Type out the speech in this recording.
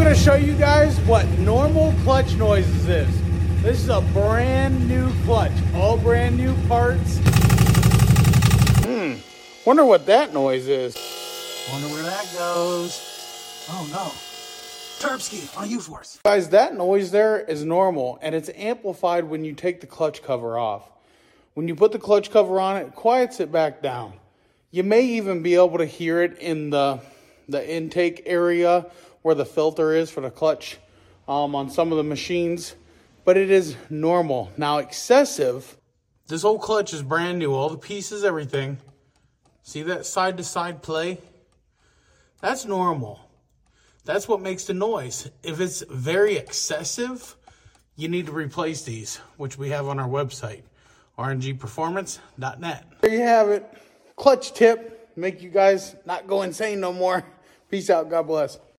gonna show you guys what normal clutch noises is. This is a brand new clutch, all brand new parts. Wonder what that noise is. Wonder where that goes. Oh no. Terpsky on U-Force. Guys, that noise there is normal, and it's amplified when you take the clutch cover off. When you put the clutch cover on, it quiets it back down. You may even be able to hear it in the intake area where the filter is for the clutch on some of the machines, but it is normal. Now, excessive, this whole clutch is brand new, all the pieces, everything. See that side-to-side play? That's normal. That's what makes the noise. If it's very excessive, you need to replace these, which we have on our website, rngperformance.net. There you have it. Clutch tip. Make you guys not go insane no more. Peace out. God bless.